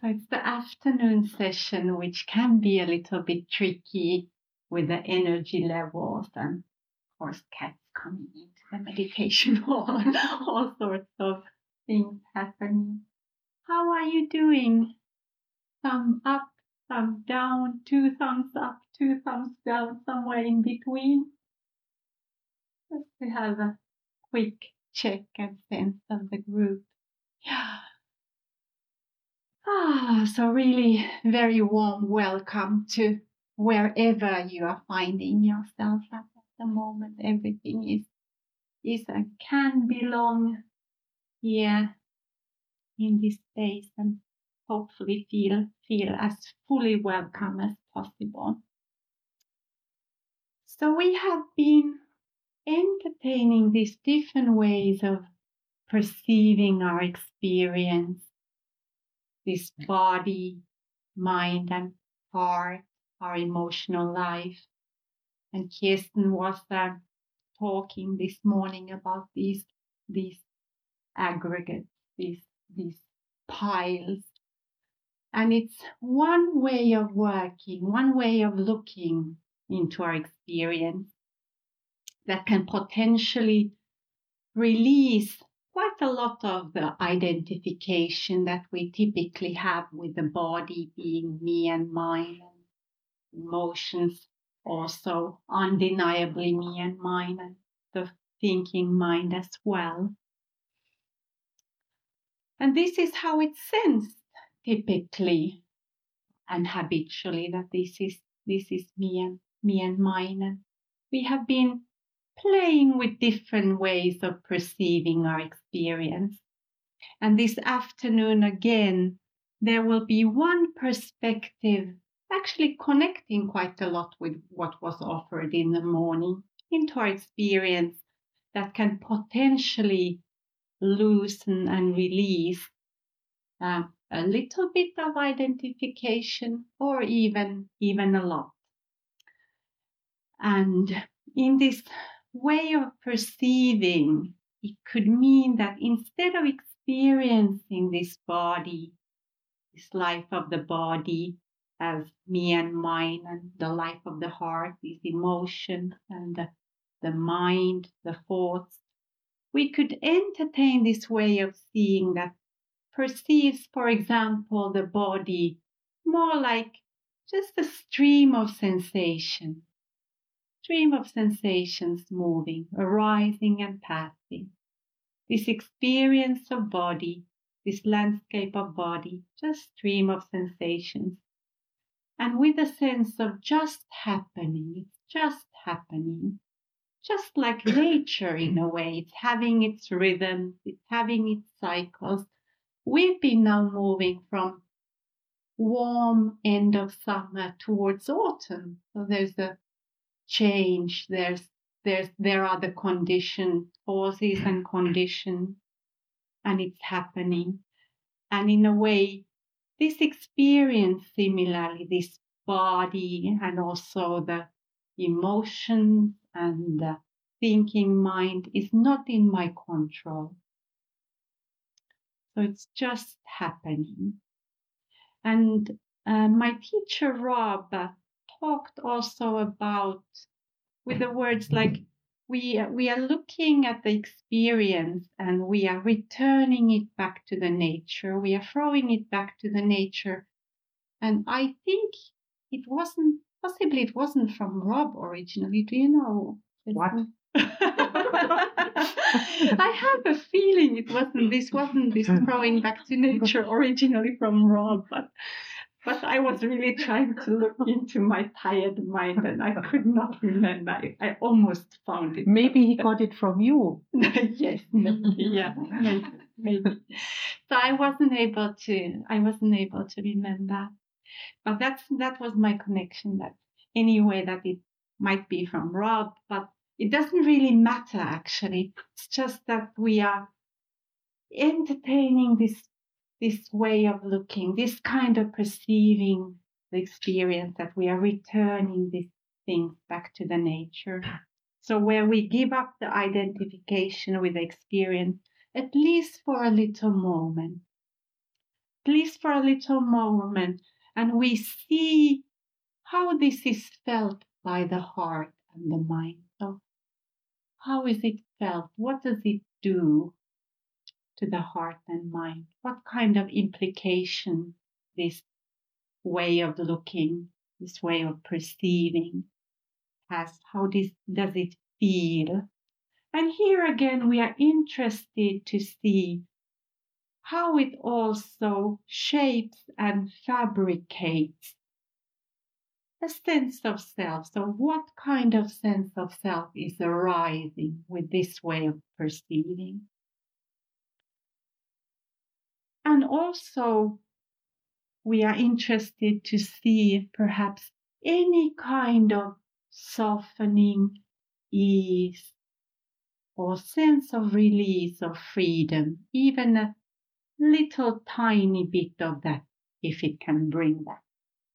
So it's the afternoon session, which can be a little bit tricky with the energy levels and, of course, cats coming into the meditation hall and all sorts of things happening. How are you doing? Thumb up, thumb down, 2 thumbs up, 2 thumbs down, somewhere in between. Just to have a quick check and sense of the group. Yeah. So really very warm welcome to wherever you are finding yourself at the moment. Everything is and can belong here in this space and hopefully feel as fully welcome as possible. So we have been entertaining these different ways of perceiving our experience, this body, mind, and heart, our emotional life. And Kirsten was talking this morning about these aggregates, these piles. And it's one way of working, one way of looking into our experience that can potentially release quite a lot of the identification that we typically have with the body being me and mine, and emotions also undeniably me and mine, and the thinking mind as well. And this is how it's sensed typically and habitually, that this is me and mine. And we have been playing with different ways of perceiving our experience. And this afternoon again, there will be one perspective actually connecting quite a lot with what was offered in the morning into our experience that can potentially loosen and release a little bit of identification, or even a lot. And in this way of perceiving, it could mean that instead of experiencing this body, this life of the body as me and mine, and the life of the heart, these emotions and the mind, the thoughts, we could entertain this way of seeing that perceives, for example, the body more like just a stream of sensations moving, arising and passing. This experience of body, this landscape of body, just stream of sensations. And with a sense of just happening, it's just happening. Just like nature in a way, it's having its rhythms, it's having its cycles. We've been now moving from warm end of summer towards autumn. So there's a change, there are the conditions, causes and conditions, and it's happening. And in a way, this experience, similarly, this body and also the emotions and the thinking mind is not in my control. So it's just happening. And my teacher, Rob, talked also about, with the words like, we are looking at the experience and we are returning it back to the nature. We are throwing it back to the nature. And I think it wasn't from Rob originally. Do you know? What? I have a feeling this wasn't this throwing back to nature originally from Rob, but I was really trying to look into my tired mind and I could not remember. I almost found it. Maybe he got it from you. Yes, maybe. So I wasn't able to remember. But that was my connection, that anyway that it might be from Rob, but it doesn't really matter actually. It's just that we are entertaining this way of looking, this kind of perceiving the experience, that we are returning these things back to the nature. So where we give up the identification with the experience, at least for a little moment, please for a little moment, and we see how this is felt by the heart and the mind. So how is it felt? What does it do to the heart and mind? What kind of implication this way of looking, this way of perceiving has? How does it feel? And here again, we are interested to see how it also shapes and fabricates a sense of self. So what kind of sense of self is arising with this way of perceiving? And also, we are interested to see perhaps any kind of softening, ease, or sense of release or freedom, even a little tiny bit of that, if it can bring that.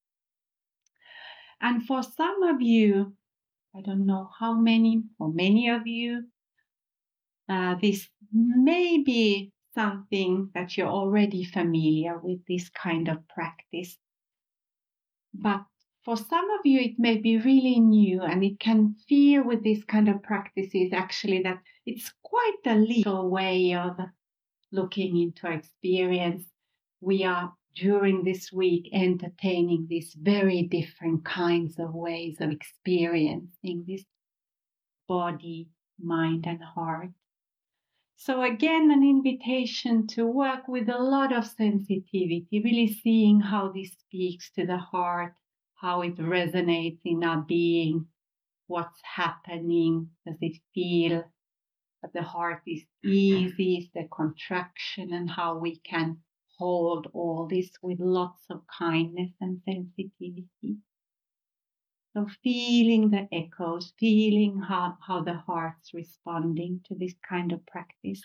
And for some of you, I don't know how many, or many of you, this may be something that you're already familiar with, this kind of practice. But for some of you, it may be really new, and it can feel with this kind of practices actually that it's quite a little way of looking into experience. We are during this week entertaining these very different kinds of ways of experiencing this body, mind, and heart. So again, an invitation to work with a lot of sensitivity, really seeing how this speaks to the heart, how it resonates in our being, what's happening, does it feel that the heart is easy, is the contraction, and how we can hold all this with lots of kindness and sensitivity. So feeling the echoes, feeling how the heart's responding to this kind of practice.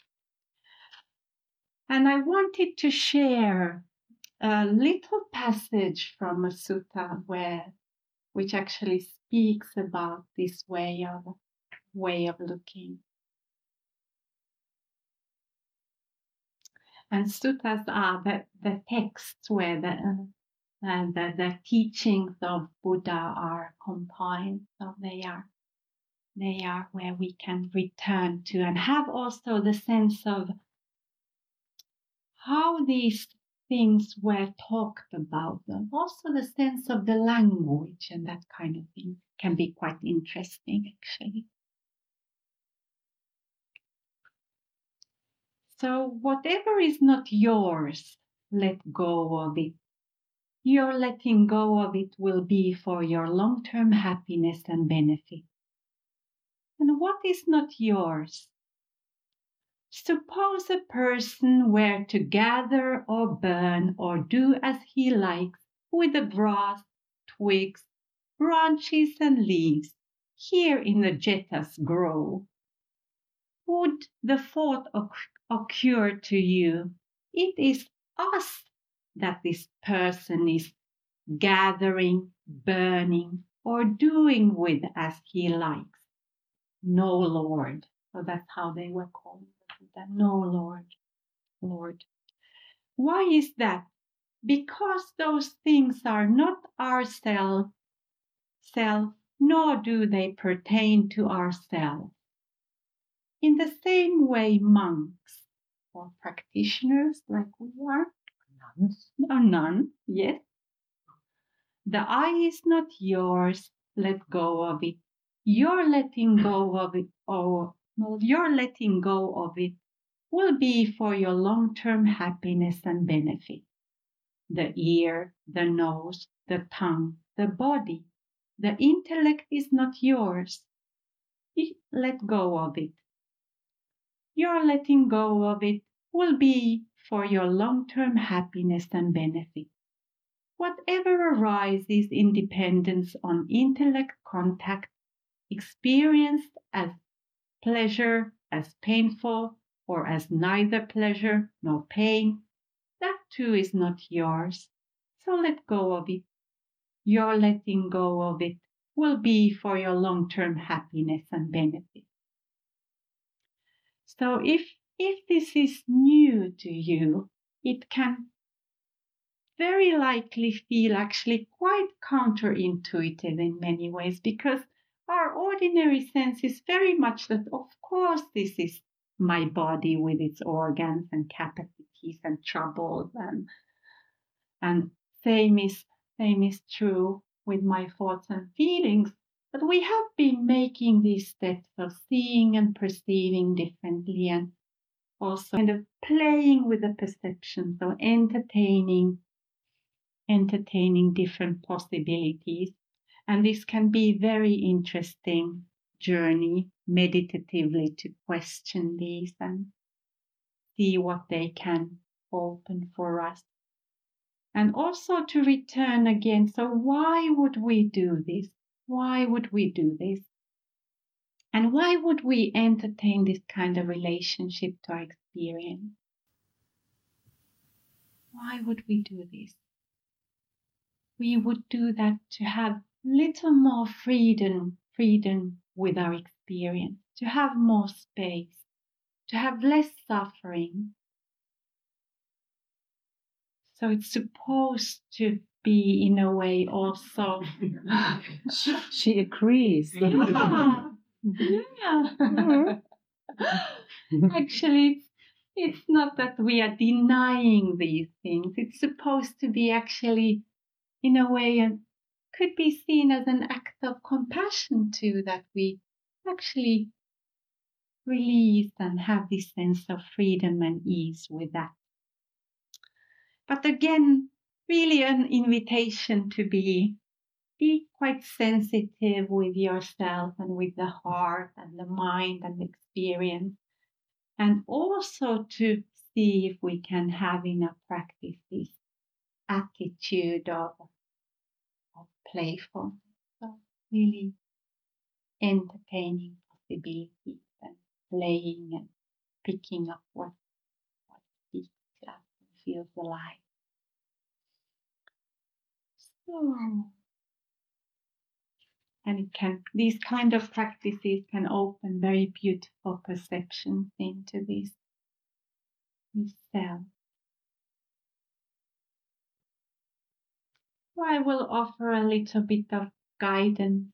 And I wanted to share a little passage from a sutta which actually speaks about this way of looking. And suttas are the texts where the teachings of Buddha are compiled. So they are where we can return to and have also the sense of how these things were talked about, and also the sense of the language and that kind of thing can be quite interesting actually. So whatever is not yours, let go of it. Your letting go of it will be for your long-term happiness and benefit. And what is not yours? Suppose a person were to gather or burn or do as he likes with the grass, twigs, branches and leaves here in the Jeta's grove. Would the thought occur to you, it is us that this person is gathering, burning, or doing with as he likes? No, Lord. So that's how they were called. No, Lord. Why is that? Because those things are not our self, nor do they pertain to ourselves. In the same way, monks or practitioners like we are, nuns, yes. The eye is not yours, let go of it. Your letting go of it, your letting go of it will be for your long-term happiness and benefit. The ear, the nose, the tongue, the body, the intellect is not yours. Let go of it. Your letting go of it will be for your long-term happiness and benefit. Whatever arises in dependence on intellect contact, experienced as pleasure, as painful, or as neither pleasure nor pain, that too is not yours. So let go of it. Your letting go of it will be for your long-term happiness and benefit. So if this is new to you, it can very likely feel actually quite counterintuitive in many ways, because our ordinary sense is very much that, of course, this is my body with its organs and capacities and troubles, and same is true with my thoughts and feelings. But we have been making these steps of seeing and perceiving differently, and also kind of playing with the perceptions, so entertaining different possibilities. And this can be very interesting journey meditatively to question these and see what they can open for us. And also to return again. So why would we do this? Why would we do this? And why would we entertain this kind of relationship to our experience? Why would we do this? We would do that to have little more freedom with our experience, to have more space, to have less suffering. So it's supposed to be, in a way, also. She agrees. Yeah. Actually, it's not that we are denying these things. It's supposed to be actually, in a way, and could be seen as an act of compassion too, that we actually release and have this sense of freedom and ease with that. But again, really an invitation to be quite sensitive with yourself and with the heart and the mind and the experience, and also to see if we can have in our practice this attitude of playfulness, so really entertaining possibilities and playing and picking up what speaks to us and feels alive. So, and these kind of practices can open very beautiful perceptions into this self. So I will offer a little bit of guidance,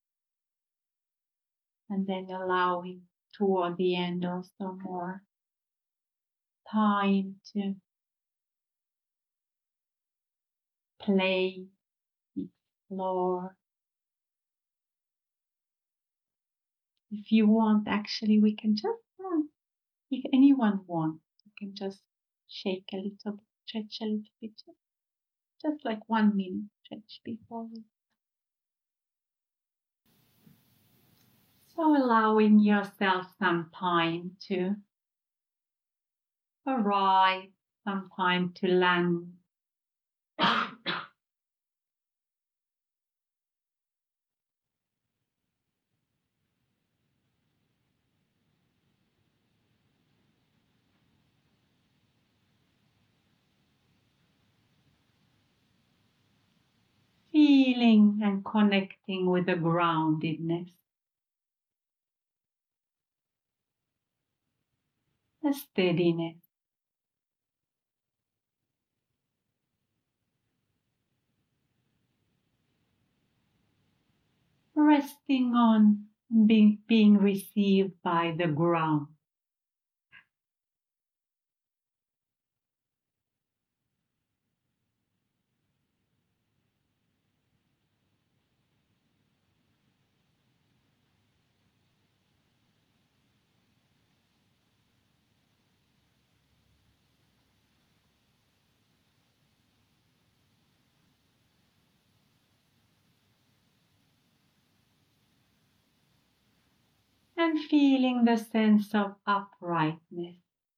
and then allowing toward the end also more time to play, explore. If you want, actually, we can just, if anyone wants, you can just shake a little bit, stretch a little bit, just like 1 minute stretch before we. So allowing yourself some time to arrive, some time to land. Feeling and connecting with the groundedness, the steadiness. Resting on being received by the ground. And feeling the sense of uprightness.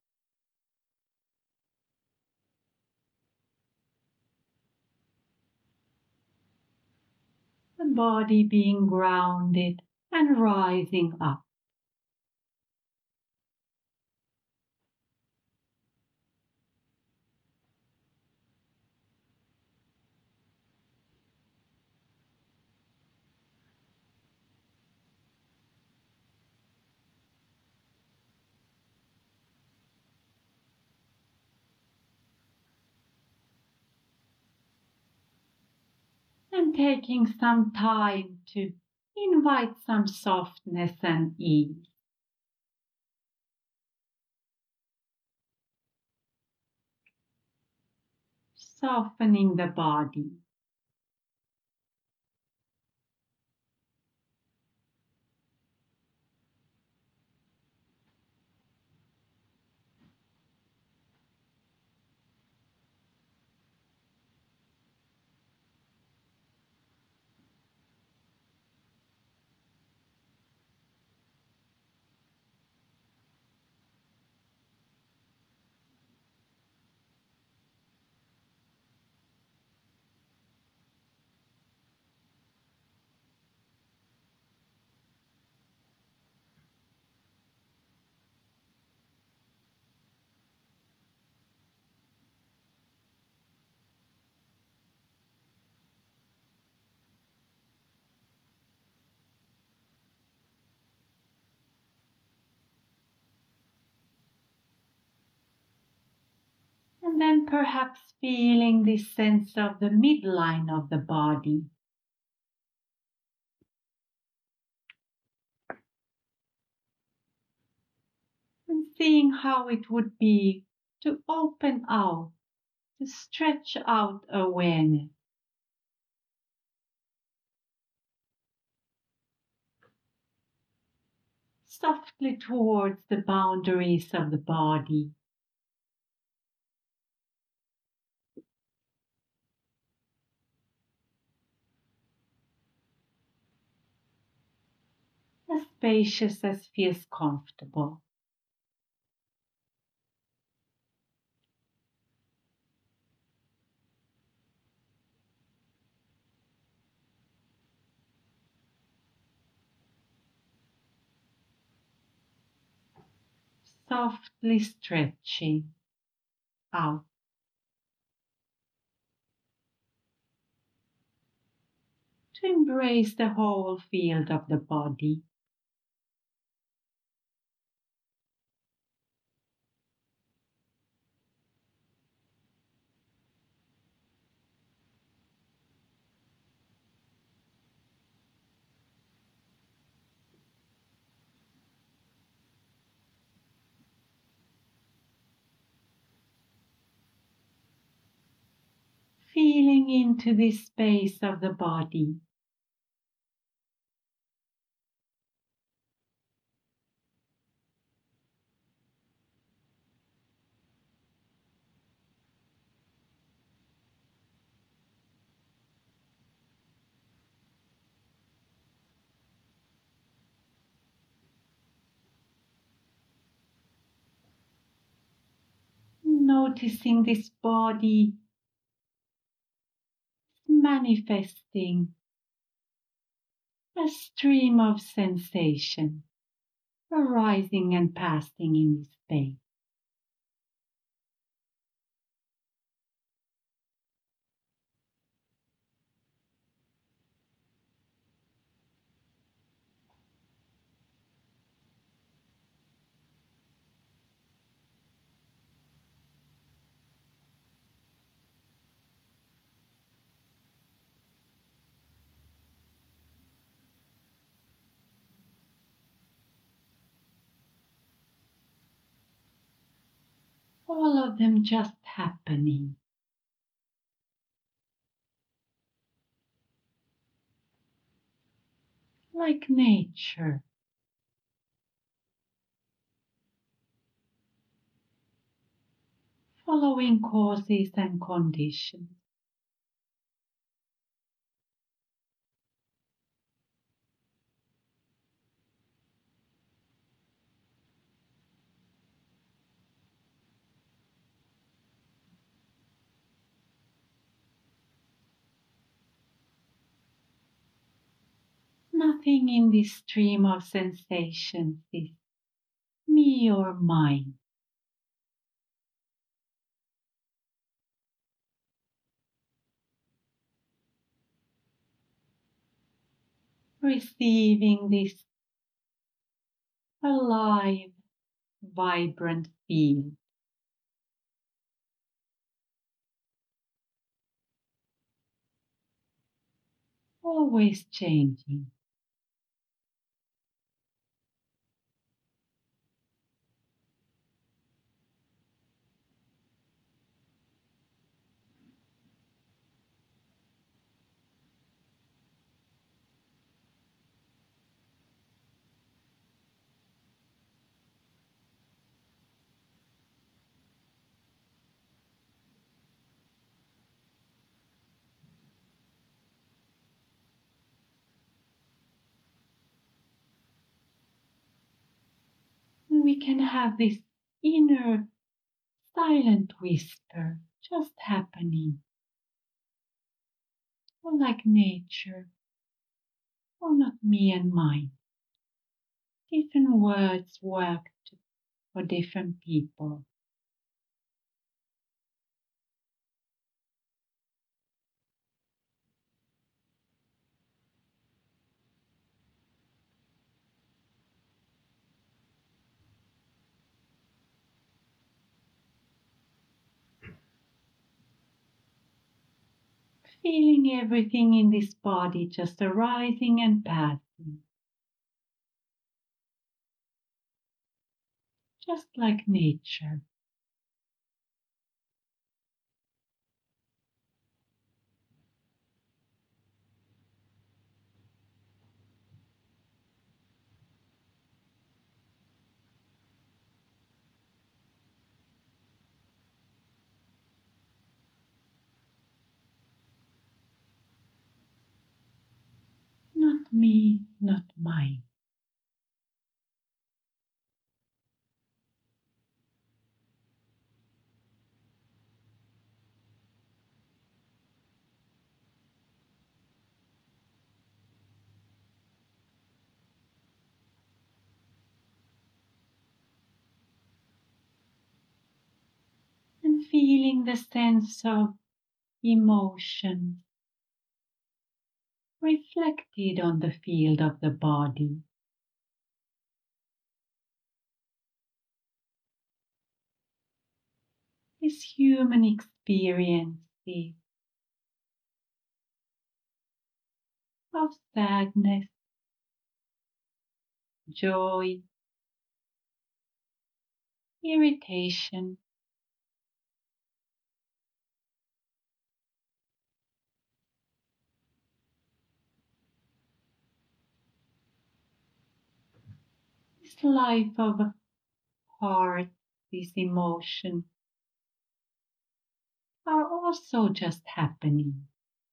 The body being grounded and rising up. And taking some time to invite some softness and ease. Softening the body. And then perhaps feeling this sense of the midline of the body. And seeing how it would be to open out, to stretch out awareness. Softly towards the boundaries of the body. As spacious as feels comfortable. Softly stretching out. To embrace the whole field of the body. Feeling into this space of the body. Noticing this body manifesting a stream of sensation arising and passing in this space. All of them just happening. Like nature. Following causes and conditions. Nothing in this stream of sensations is me or mine. Receiving this alive, vibrant field. always changing. We can have this inner silent whisper just happening, or like nature, or not me and mine. Different words work for different people. Feeling everything in this body just arising and passing, just like nature. Not me, not mine. And feeling the sense of emotion reflected on the field of the body. This human experience of sadness, joy, irritation, this life of heart, this emotion are also just happening.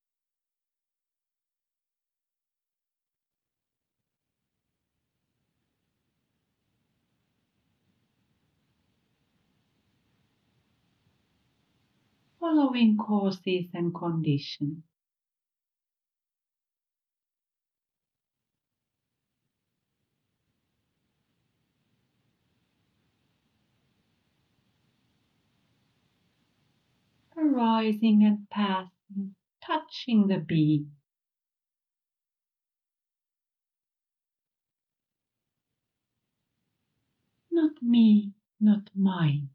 Following causes and conditions. Arising and passing, touching the being. Not me, not mine.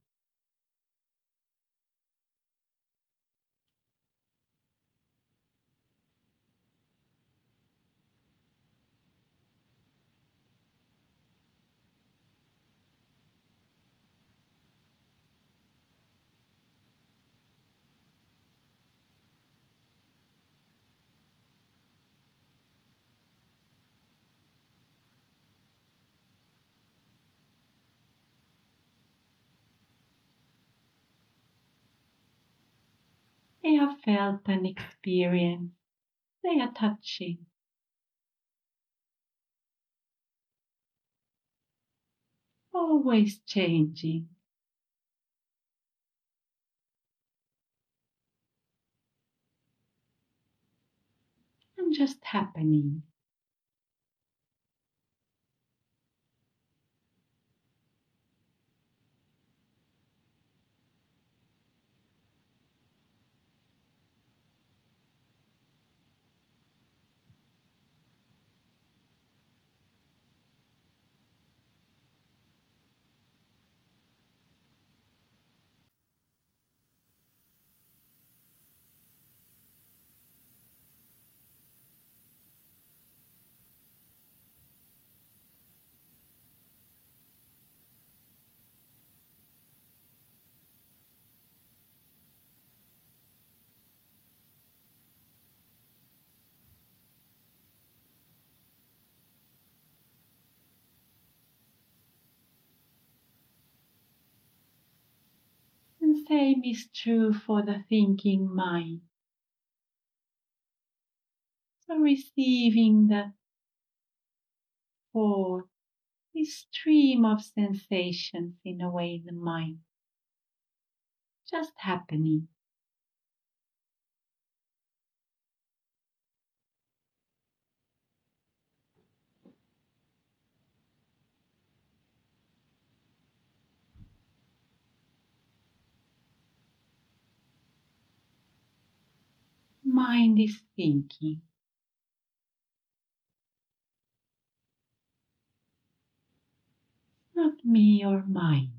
They are felt and experienced. They are touching. Always changing. And just happening. same is true for the thinking mind. So receiving the thought, this stream of sensations in a way in the mind, just happening. Mind is thinking. Not me or mine.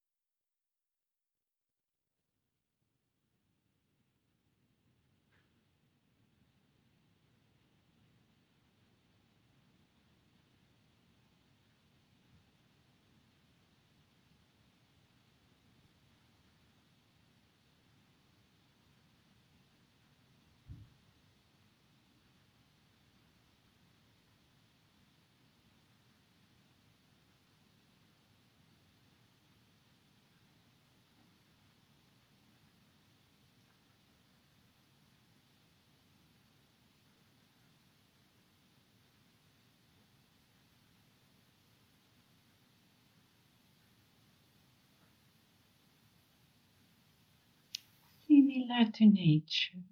Similar to nature.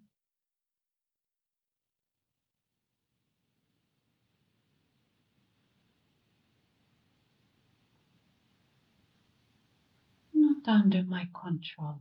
Not under my control.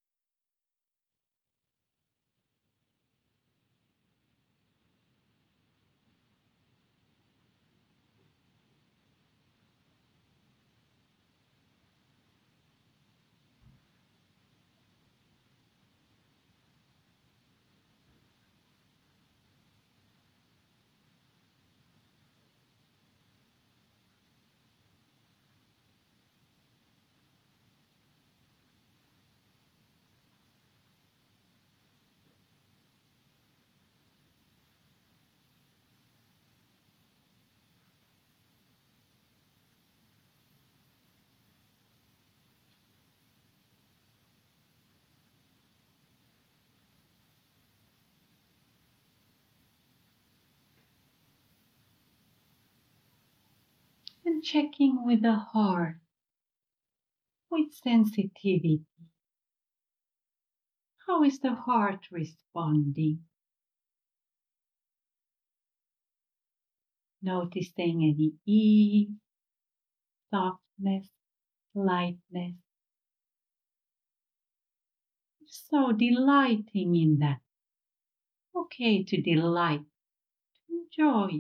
And checking with the heart, with sensitivity. How is the heart responding? Noticing any ease, softness, lightness. So delighting in that. Okay to delight, to enjoy.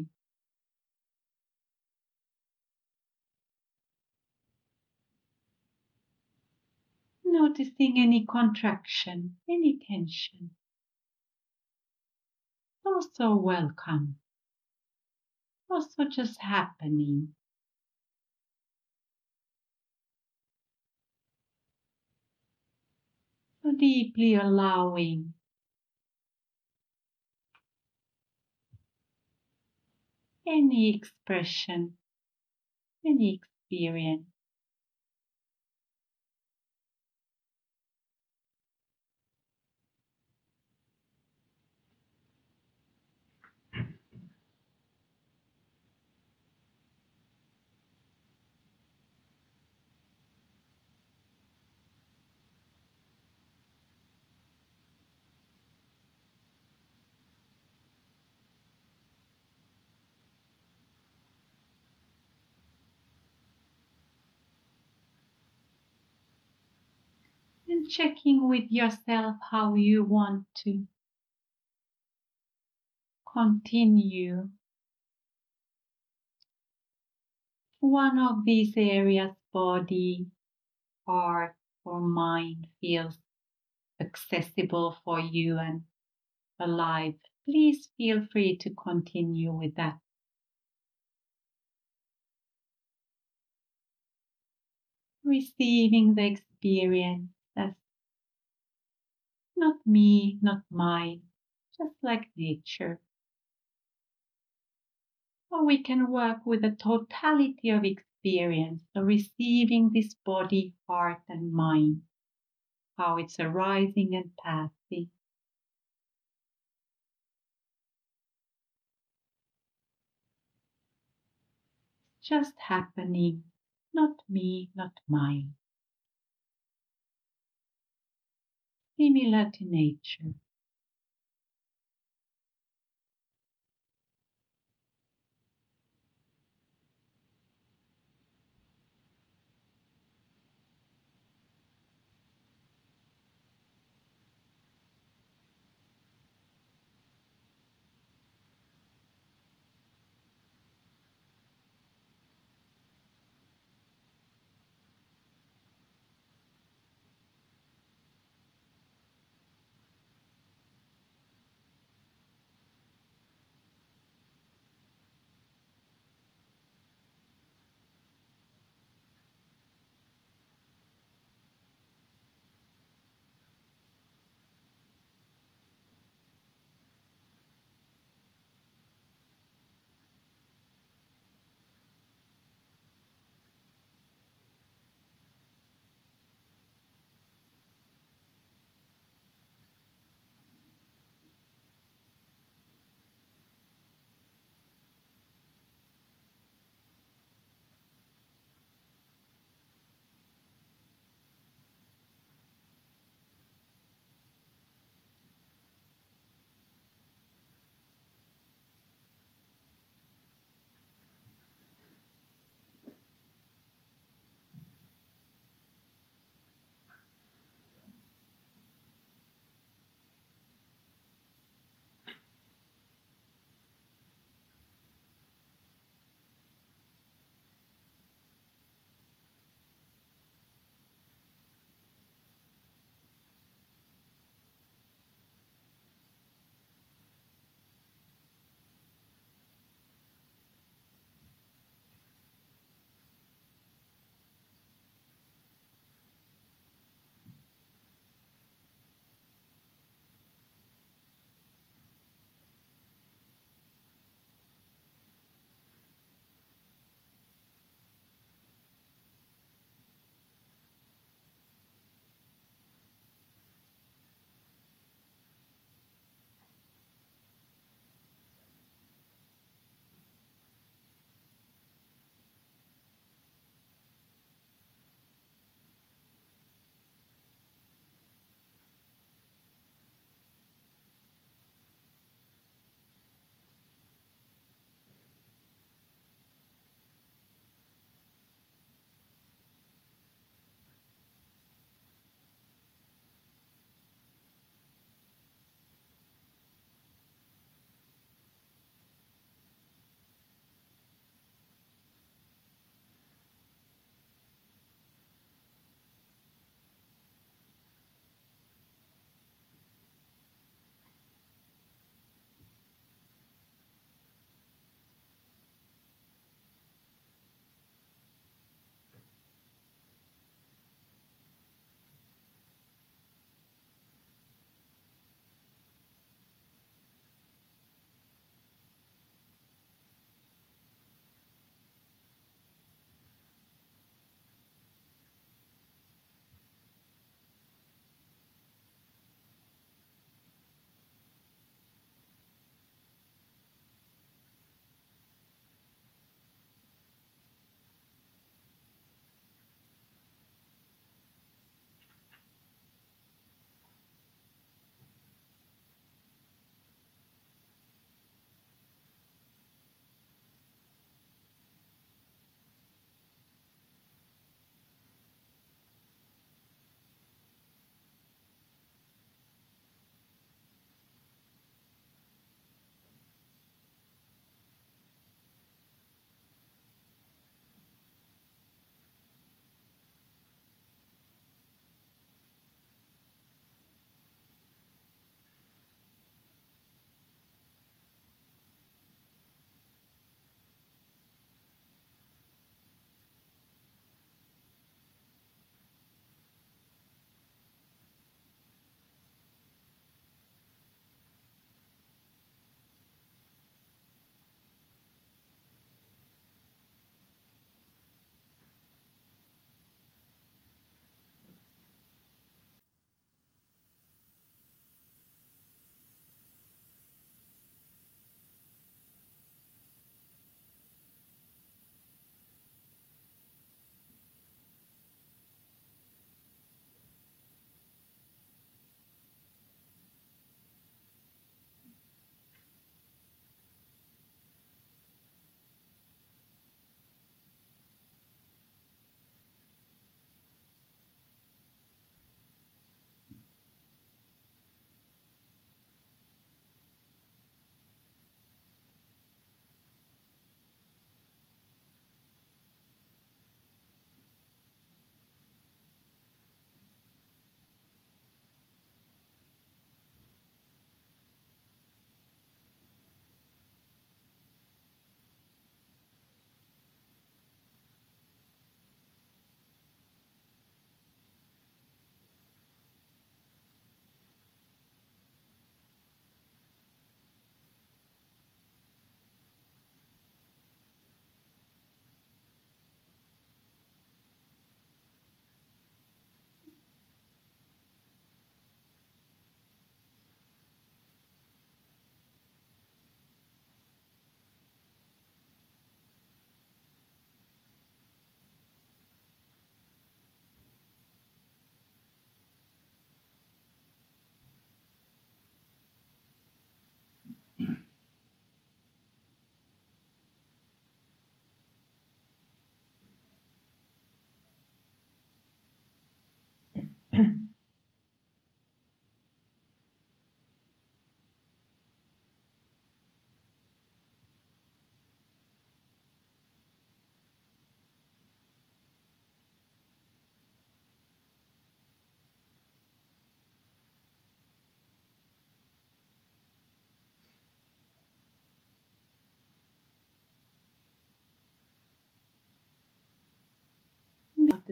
Noticing any contraction, any tension. Also welcome. Also just happening. So deeply allowing any expression, any experience. And checking with yourself how you want to continue one of these areas, body, heart, or mind, feels accessible for you and alive. Please feel free to continue with that. Receiving the experience as not me, not mine, just like nature. Or we can work with the totality of experience, so receiving this body, heart, and mind how it's arising and passing. Just happening, not me, not mine. Similar to nature.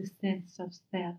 the sense of self.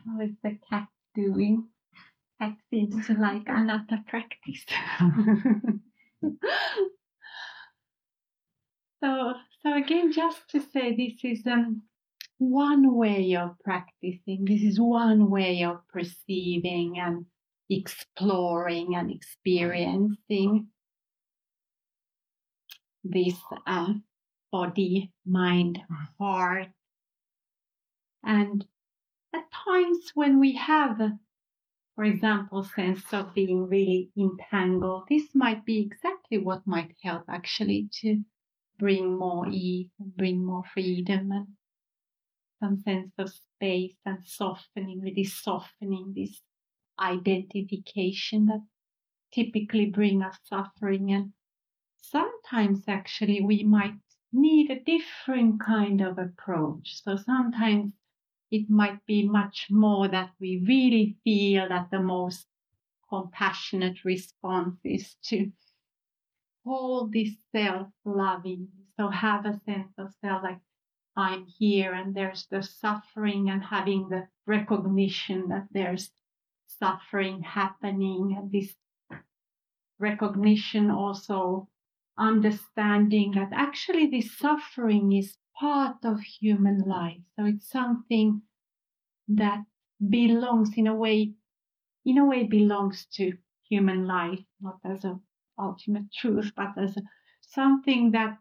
How is the cat doing? Cat seems to like anatta practice. So again, just to say, this is one way of practicing. This is one way of perceiving and exploring and experiencing this body, mind, heart. And at times when we have, for example, sense of being really entangled, this might be exactly what might help actually to bring more ease and bring more freedom and some sense of space and softening, really softening this identification that typically bring us suffering. And sometimes actually we might need a different kind of approach. So sometimes it might be much more that we really feel that the most compassionate response is to hold this self-loving. So have a sense of self, like I'm here and there's the suffering, and having the recognition that there's suffering happening, and this recognition also understanding that actually this suffering is part of human life. So it's something that belongs in a way belongs to human life, not as an ultimate truth, but as something that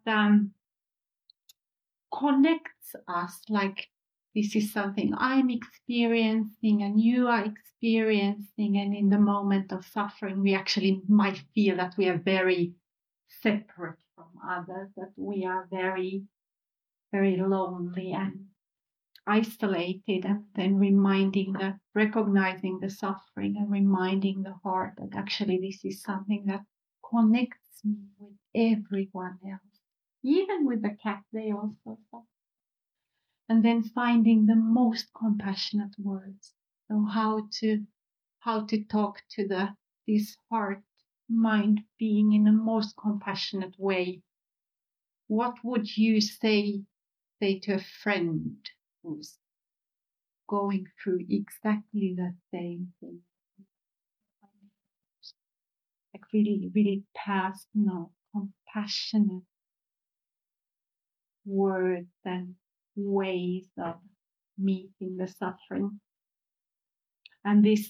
connects us, like this is something I'm experiencing and you are experiencing, and in the moment of suffering we actually might feel that we are very separate from others, that we are very, very lonely and isolated, and then recognizing the suffering and reminding the heart that actually this is something that connects me with everyone else, even with the cat, they also suffer. And then finding the most compassionate words. So how to talk to this heart, mind being in the most compassionate way. What would you say to a friend who's going through exactly the same thing? Like really, really personal, compassionate words and ways of meeting the suffering. And this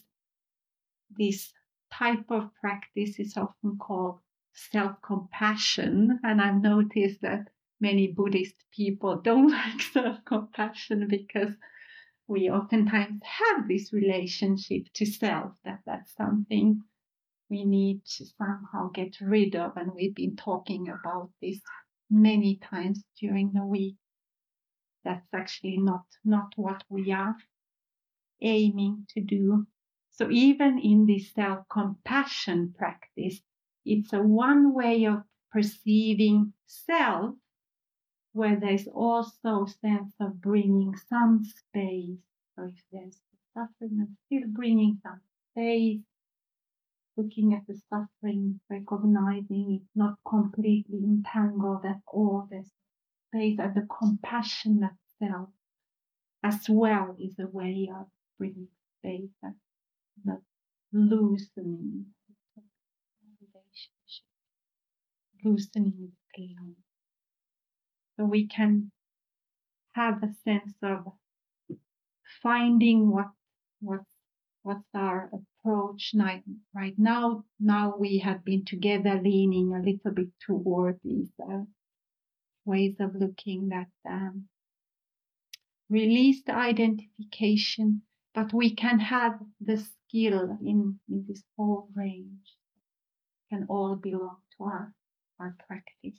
type of practice is often called self-compassion. And I've noticed that many Buddhist people don't like self-compassion because we oftentimes have this relationship to self, that's something we need to somehow get rid of. And we've been talking about this many times during the week. That's actually not what we are aiming to do. So even in this self-compassion practice, it's a one way of perceiving self, where there's also a sense of bringing some space. So if there's suffering, and still bringing some space, looking at the suffering, recognizing it's not completely entangled at all. There's space, and the compassionate self as well is a way of bringing space and the loosening relationship, loosening the clinging. So we can have a sense of finding what's our approach right now. Now we have been together leaning a little bit toward these ways of looking that release the identification, but we can have the skill in this whole range. Can all belong to our practice.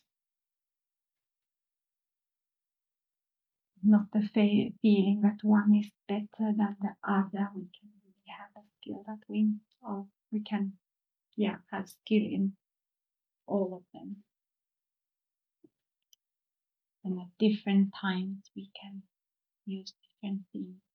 Not the feeling that one is better than the other. We can really have a skill that we can have skill in all of them. And at different times we can use different things.